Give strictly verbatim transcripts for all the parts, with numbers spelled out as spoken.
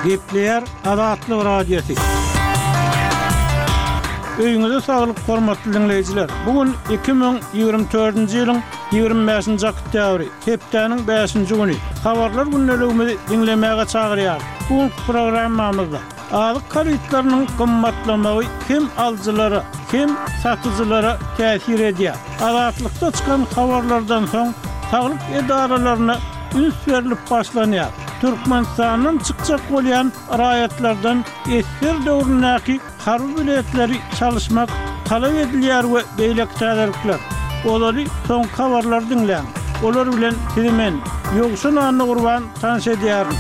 Gepleyer Adatlı Radyosu. Öýüňize saglyk, hormatly dinleýijiler. Bugün iki bin ýygrimi dördünji ýylyň ýygrimi beşinji oktýabry, hepdeniň beşinji güni. Habarlar günnelegimizi dinlemäge çagyrýar. Bu programmamyzda alyk kreditlarynyň gymmatlamagy kim aljylara, kim satyjylara täsir edýär? Adatlykda çykan habarlardan soň saglyk edaralaryna üns berilip başlanýar. Türkmenistanyň çykjak bolýan raýatlardan esir döwründäki harby biletleri çalışmak talap edilýär we beýlekçiler. Olary soň habarlar dinleň. Olar bilen sizimen ýogşun anyny gurban tanış edýärim.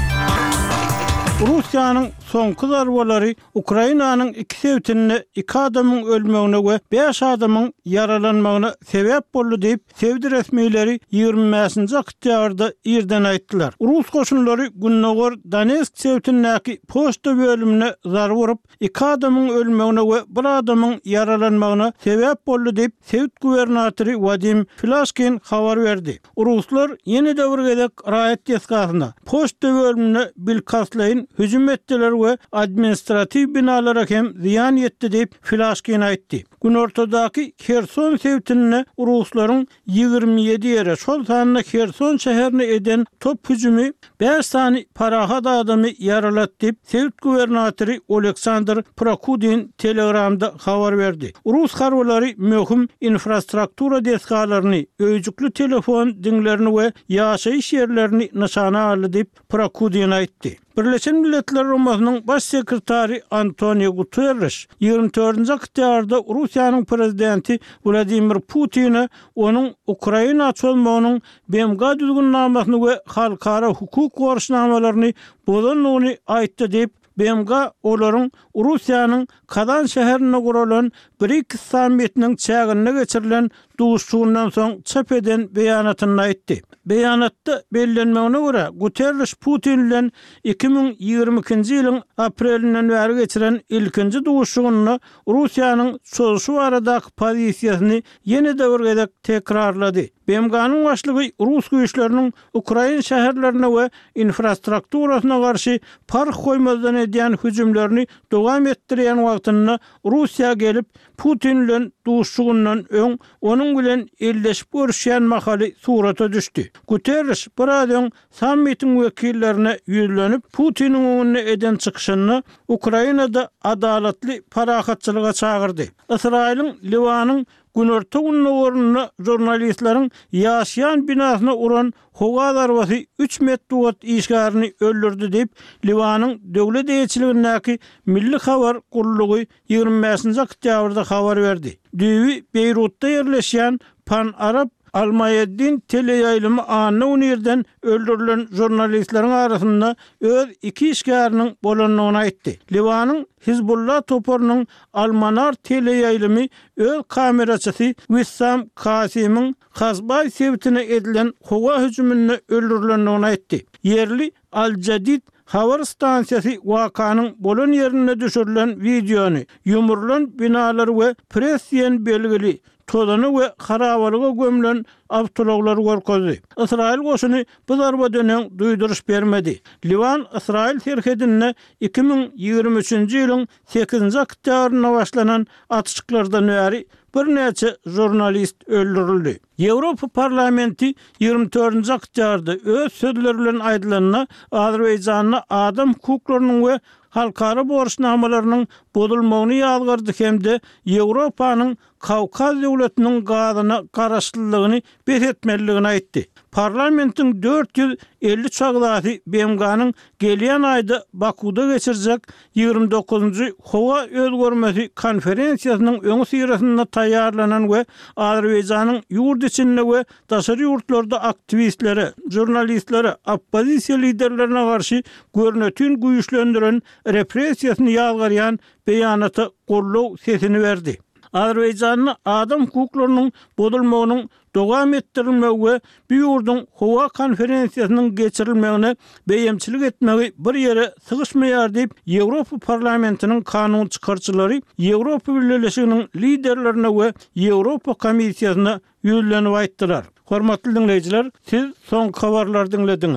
Russiýanyň soňky zarbalary Ukrainanyň iki sewtini iki adamyň ölmegine we beş adamyň yaralanmagyna sebäp boldy diýip Sewdi resmiýetleri ýygrimi beşinji oktýabrda ýerden aýtdylar. Rus goşunlary Günnogor Donetsk sewtindäki poçta bölümine zarba urup iki adamyň ölmegine we bir adamyň yaralanmagyna sebäp boldy diýip Sewt gubernatory Vadim Filashkin habar berdi. Ruslar ýene-de bir gezek raýat ýeskasyna poçta bölümine bilkaslaýyn hüjüm etdiler we administrativ binalara hem ziyan ýetdi diýip Filashkin aýtdy. Gün ortadaky Kherson sewtini Ruslaryň ýygrimi ýedi ýere şol sanyna Kherson şäherini eden top hüjümi beş sany parahat adamy yaralatdy diýip Sewt gubernatory Oleksandr Prokudin Telegramda habar berdi. Rus harbalary möhüm infrastruktura deskalaryny, öýjükli telefon diňlerini we ýaşaýyş ýerlerini nişana aldy diýip Prokudin aýtdy. Birleşen Milletler Romasynyň baş sekretary Antonio Guterres ýygrimi dördünji oktýabrda Russiýanyň prezidenti Vladimir Putin'i onuň Ukraina açylmagynyň B M G düzgünnamasy we halkara hukuk gorşnamalaryny bozanlygyny aýtdy diýip B M G olaryň Russiýanyň Kazan şäherine guralan BRICS sammitiniň çägine geçirilen duşuşundan soň çap eden beýanatyny aýtdy. Beýanatda bellenmegine görä Guterres Putin bilen iki bin ýygrimi ikinji ýylyň aprelinden bäri geçiren ilkinji duşuşuny Russiýanyň çözüşü aradaky pozisiýasyny ýene-de bir gezek tekrarlady. B M G'nyň başlygy Rus güýçleriniň Ukraina şäherlerine we infrastrukturasyna garşy park goýmazdan edýän hüjümlerini dowam etdirýän wagtyny Russiýa gelip Putin bilen duşuşundan öň onuň bilen elleşip görüşýän mahaly surata düşdi. Guterres buradan sammitiň wekillerine ýüzlenip Putiniň öňüne eden çykyşyny Ukrainada adalatly parahatçylyga çagyrdy. Israýlyň Liwanyň Günorta Günnogoruna jurnalistlaryň ýaşaýan binasyna uran howa zarbasy üç metr işgaryny öldürdi diýip Liwanyň döwlet eýçiligindäki Milli Habar gurulugy ýygrimi beşinji oktýabrda habar berdi. Düýbi Beýrutda ýerleşýän Pan Arab Almayeddin teleýaýlymy anyny ýerden öldürilen jurnalistleriň arasynda öz iki işgäriniň bolanlygyny aýtdy. Liwanyň Hizbullah toporunyň Almanar teleýaýlymy öz kameraçysy Wissam Kasimyň Kazbay sewtine edilen howa hüjüminde öldürilenligini aýtdy. Yerli Al Jadid habar stansiýasy wakanyň bolan ýerine düşürilen videony, ýumrulan binalar we pressiýen belgili tozany we harabalyga gömülen avtologlar görkezdi. Israil goşuny bu zarba dönen duýduruş bermedi. Liwan Israil terhedine iki bin ýygrimi üçinji ýylyň sekizinji oktýabryna başlanan atışyklardan bäri bir neçe jurnalist öldürildi. Ýewropa parlamenti ýygrimi dördünji oktýabrda öz sözleri bilen aýdylanyna Azerbaýjanyň adam hukuklarynyň we halkara borçnamalarynyň bozulmagyny ýalgardy hemde Ýewropanyň Kawkaz döwletiniň gazyna garaşlylygyny beretmeligini aýtdy. Parlamentin dört yüz elli çagdaty B M G'nyň gelýän aýda Bakuda geçirjek ýygrimi dokuzunji howa özgörmesi konferensiýasynyň öňü syrasynda taýýarlanan we Azerbaýjanyň ýurt içinde we daşary ýurtlarda aktivistlere, jurnalistlere, oppozisiýa liderlerine garşy görnetini güýçlendiren repressiýasyny ýalgarýan beýanata gollaw sesini berdi. Azerbaýjanyň adam hukuklarynyň bozulmagynyň dowam etdirilmegi we bu ýurdun howa konferensiýasynyň geçirilmegine beýemçilik etmegi bir ýere sygyşmaýar diýip Ýewropa parlamentiniň kanun çykarçylary Ýewropa Birleşiginiň liderlerine we Ýewropa komisiýasyna ýüzlenip aýtdylar. Hormatly dinleýijiler, siz soň habarlary dinlediňiz.